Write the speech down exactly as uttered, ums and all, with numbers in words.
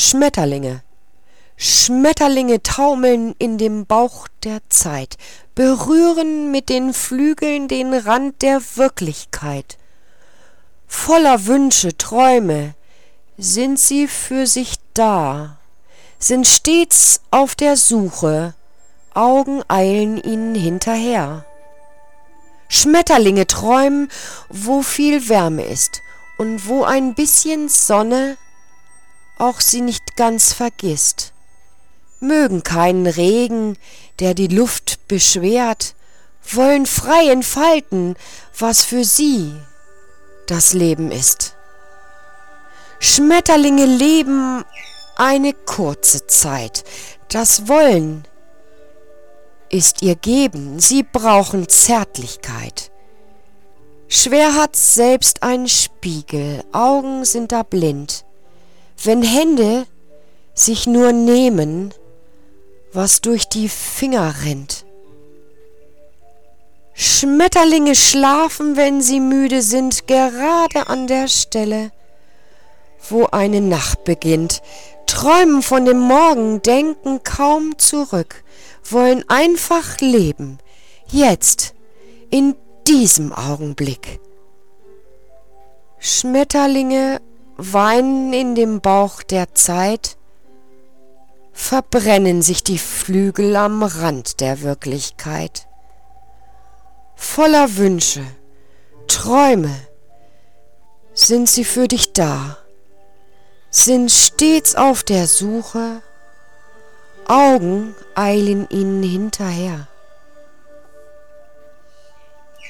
Schmetterlinge. Schmetterlinge taumeln in dem Bauch der Zeit, berühren mit den Flügeln den Rand der Wirklichkeit. Voller Wünsche, Träume sind sie für sich da, sind stets auf der Suche, Augen eilen ihnen hinterher. Schmetterlinge träumen, wo viel Wärme ist und wo ein bisschen Sonne auch sie nicht ganz vergisst. Mögen keinen Regen, der die Luft beschwert, wollen frei entfalten, was für sie das Leben ist. Schmetterlinge leben eine kurze Zeit, das Wollen ist ihr Geben, sie brauchen Zärtlichkeit. Schwer hat's selbst ein Spiegel, Augen sind da blind, wenn Hände sich nur nehmen, was durch die Finger rinnt. Schmetterlinge schlafen, wenn sie müde sind, gerade an der Stelle, wo eine Nacht beginnt, träumen von dem Morgen, denken kaum zurück, wollen einfach leben, jetzt, in diesem Augenblick. Schmetterlinge weinen in dem Bauch der Zeit, verbrennen sich die Flügel am Rand der Wirklichkeit. Voller Wünsche, Träume sind sie für dich da, sind stets auf der Suche, Augen eilen ihnen hinterher.